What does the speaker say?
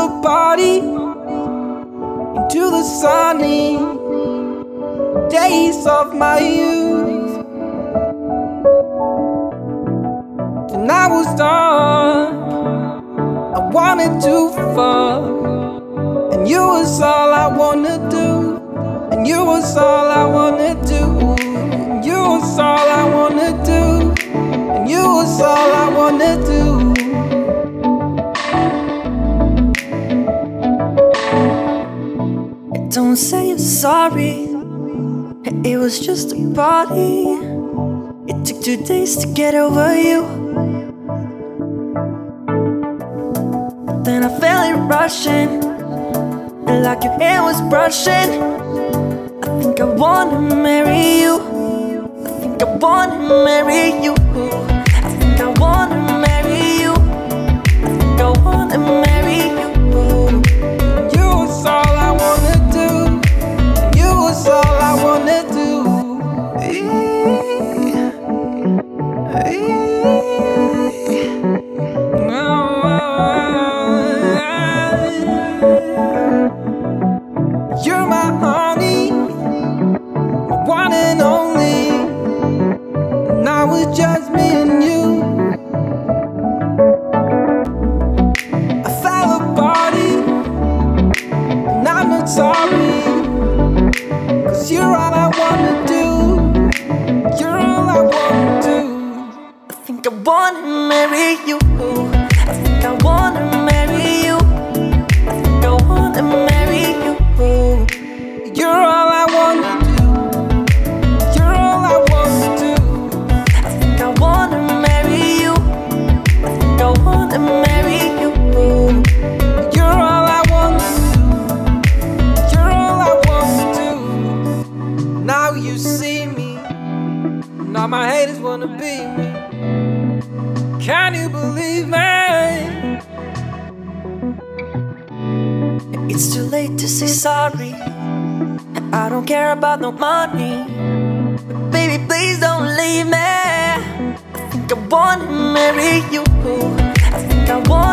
a party into the sunny days of my youth. And I was dark, I wanted to fuck, and you was all I wanted to do, and you was all I wanted to do, and you was all I wanted to do, and you was all I wanted to do. Don't say you're sorry, it was just a party. It took 2 days to get over you. Then I felt it rushing, like your hair was brushing. I think I wanna marry you. I think I wanna marry you. I think I wanna marry you. I think I wanna marry you. You was all I wanted to do, and you was all I wanted to do. You're my honey, my one and only. And now it's just me and you. I fell apart, and I'm not sorry, 'cause you're all I wanna do. You're all I wanna do. I think I wanna marry you. I think I wanna marry you. I think I wanna marry you. You're all I wanna do. You're all I wanna do. I think I wanna marry you. I think I wanna marry you. You're all I wanna do. You're all I wanna do. Now you see me. Now my haters wanna be me. Can you believe me? It's too late to say sorry. I don't care about no money. But baby, please don't leave me. I think I wanna marry you. I think I wanna